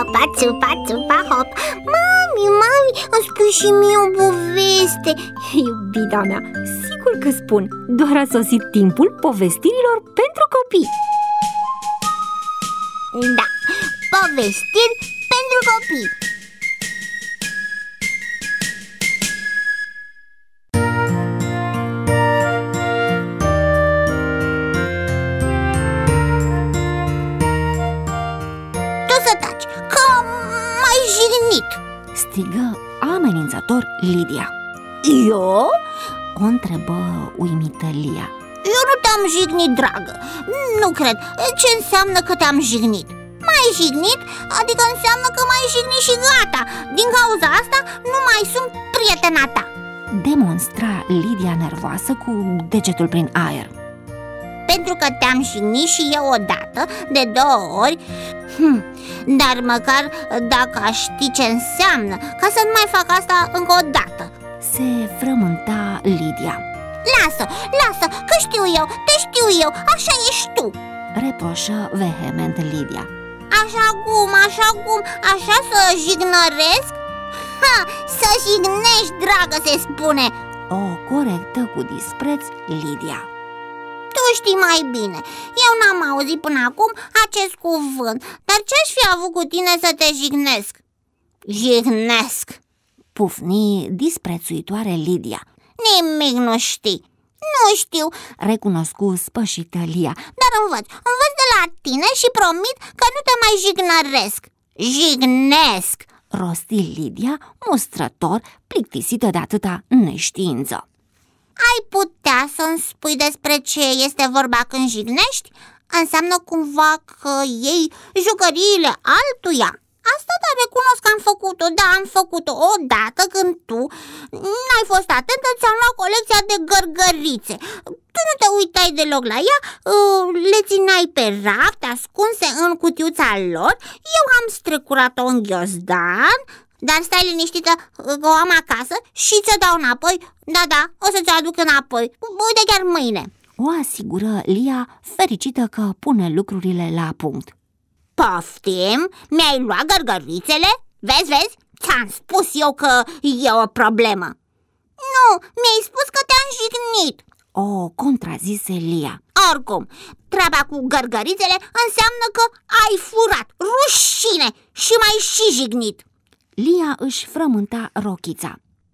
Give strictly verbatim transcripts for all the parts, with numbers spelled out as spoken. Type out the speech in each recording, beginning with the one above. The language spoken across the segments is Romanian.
hopa, țupa, țupa, hop. Mami, mami, îmi spui și mie o poveste. Iubita mea, sigur că spun. Doar a sosit timpul povestirilor pentru copii. Da, povestiri pentru copii. Strigă amenințător Lidia. Eu? O întrebă uimită Lia. Eu nu te-am jignit, dragă. Nu cred. Ce înseamnă că te-am jignit? M-ai jignit? Adică înseamnă că m-ai jignit și gata. Din cauza asta nu mai sunt prietena ta. Demonstra Lidia nervoasă cu degetul prin aer. Pentru că te-am jignit și eu odată, de două ori. hm, Dar măcar dacă aș ști ce înseamnă, ca să nu mai fac asta încă o dată. Se frământa Lidia. Lasă, lasă, că știu eu, te știu eu, așa ești tu, reproșă vehement Lidia. Așa cum, așa cum, așa să jignăresc? Ha, să jignești, dragă, se spune. O corectă cu dispreț Lidia. Tu știi mai bine, eu n-am auzit până acum acest cuvânt. Dar ce-aș fi avut cu tine să te jignesc? Jignesc, pufni disprețuitoare Lidia. Nimic nu știi. Nu știu, recunoscu spășită Lia. Dar învăț, învăț de la tine și promit că nu te mai jignăresc. Jignesc, rosti Lidia, mustrător, plictisită de atâta neștiință. Ai putea să-mi spui despre ce este vorba când jignești? Înseamnă cumva că iei jucăriile altuia? Asta da, recunosc că am făcut-o, da, am făcut-o odată când tu n-ai fost atentă, ți-am luat colecția de gărgărițe. Tu nu te uitai deloc la ea, le țineai pe raft, ascunse în cutiuța lor. Eu am strecurat-o în ghiozdan. Dar stai liniștită, că o am acasă și ți-o dau înapoi. Da, da, o să ți-o aduc înapoi. Uite, chiar mâine. O asigură Lia, fericită că pune lucrurile la punct. Poftim? Mi-ai luat gărgărițele? Vezi, vezi? Ți-am spus eu că e o problemă. Nu, mi-ai spus că te-am jignit. O contrazise Lia. Oricum, treaba cu gărgărițele înseamnă că ai furat. Rușine! Și m-ai și jignit. Lia își frământa rochița.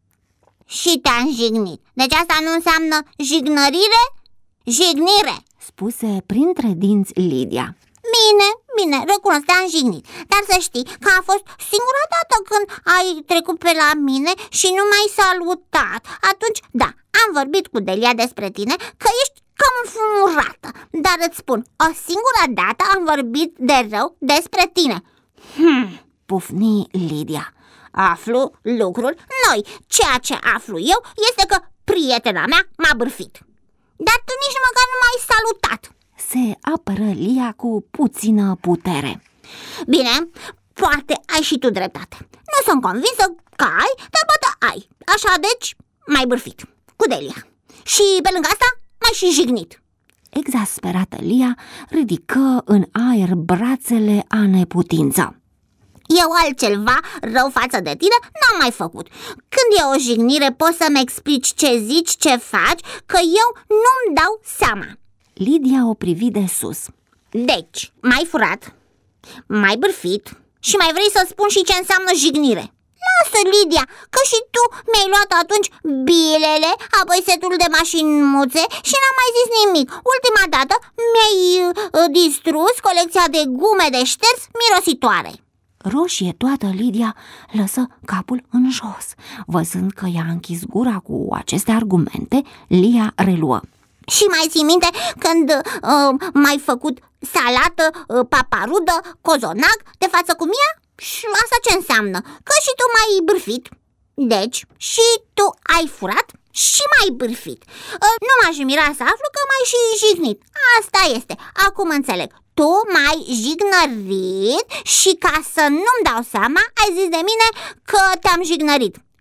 Și te-am jignit. Deci asta nu înseamnă jignărire? Jignire, spuse printre dinți Lidia. Bine, bine, recunosc, te-am jignit. Dar să știi că a fost singura dată când ai trecut pe la mine și nu m-ai salutat. Atunci, da, am vorbit cu Delia despre tine, că ești cam înfumurată. Dar îți spun, o singură dată am vorbit de rău despre tine. Hmm pufni Lidia. Aflu lucruri noi. Ceea ce aflu eu este că prietena mea m-a bârfit. Dar tu nici măcar nu m-ai salutat. Se apără Lia cu puțină putere. Bine, poate ai și tu dreptate. Nu sunt convinsă că ai, dar poate ai. Așa deci m-ai bârfit cu Delia. Și pe lângă asta m-ai și jignit. Exasperată Lia ridică în aer brațele a neputință. Eu altceva rău față de tine n-am mai făcut. Când e o jignire poți să-mi explici ce zici, ce faci, că eu nu-mi dau seama. Lidia o privi de sus. Deci, m-ai furat, m-ai bârfit și mai vrei să spun și ce înseamnă jignire. Lasă, Lidia, că și tu mi-ai luat atunci bilele, apoi setul de mașinuțe și n-am mai zis nimic. Ultima dată mi-ai uh, distrus colecția de gume de șters mirositoare. Roșie toată, Lidia lăsă capul în jos. Văzând că i-a închis gura cu aceste argumente, Lia reluă. Și mai ții minte când uh, m-ai făcut salată, uh, paparudă, cozonac de față cu mia? Și asta ce înseamnă? Că și tu m-ai bârfit. Deci, și tu ai furat și m-ai bârfit. uh, Nu m-aș mira să aflu că m-ai și jignit. Asta este, acum înțeleg. Tu m-ai jignărit și ca să nu-mi dau seama ai zis de mine că te-am jignărit.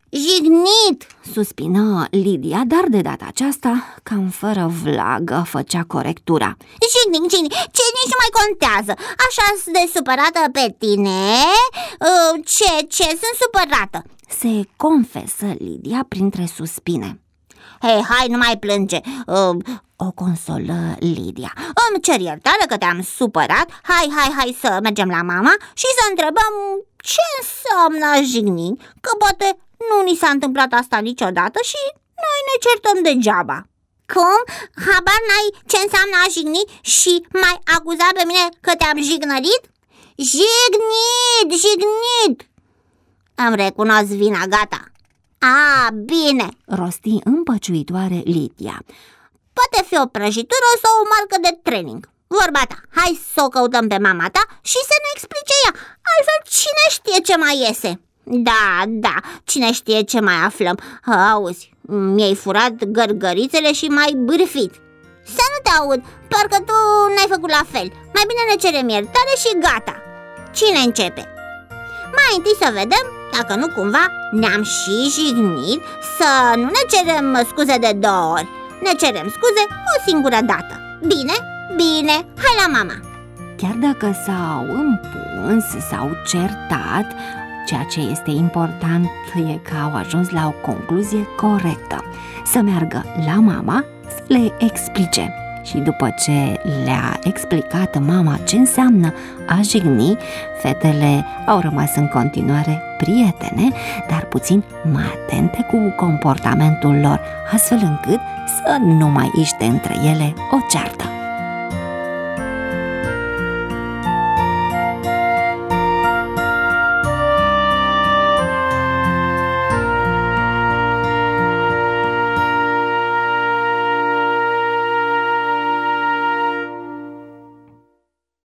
Jignit! Suspină Lidia, dar de data aceasta, cam fără vlagă, făcea corectura. Jignit, jignit, ce nici nu mai contează. Așa-s de supărată pe tine? Ce, ce, sunt supărată. Se confesă Lidia printre suspine. Hei, hai, nu mai plânge. uh, O consolă Lidia. Îmi cer iertare că te-am supărat. Hai, hai, hai să mergem la mama și să întrebăm ce înseamnă jignit, că poate nu ni s-a întâmplat asta niciodată și noi ne certăm degeaba. Cum? Habar n-ai ce înseamnă a jigni și m-ai acuzat pe mine că te-am jignărit? Jignit, jignit! Îmi recunosc vina, gata. A, bine, rosti împăciuitoare Lidia. poate fi o prăjitură sau o marcă de training. Vorba ta, hai să o căutăm pe mama ta și să ne explice ea. Altfel cine știe ce mai iese. Da, da, cine știe ce mai aflăm. Auzi, mi-ai furat gărgărițele și m-ai bârfit. Să nu te aud, parcă tu n-ai făcut la fel. Mai bine ne cerem iertare și gata. Cine începe? Mai întâi să vedem dacă nu cumva ne-am și jignit, să nu ne cerem scuze de două ori. Ne cerem scuze o singură dată. Bine? Bine, hai la mama. Chiar dacă s-au împuns, s-au certat, ceea ce este important e că au ajuns la o concluzie corectă. Să meargă la mama să le explice. Și după ce le-a explicat mama ce înseamnă a jigni, fetele au rămas în continuare prietene, dar puțin mai atente cu comportamentul lor, astfel încât să nu mai iște între ele o ceartă.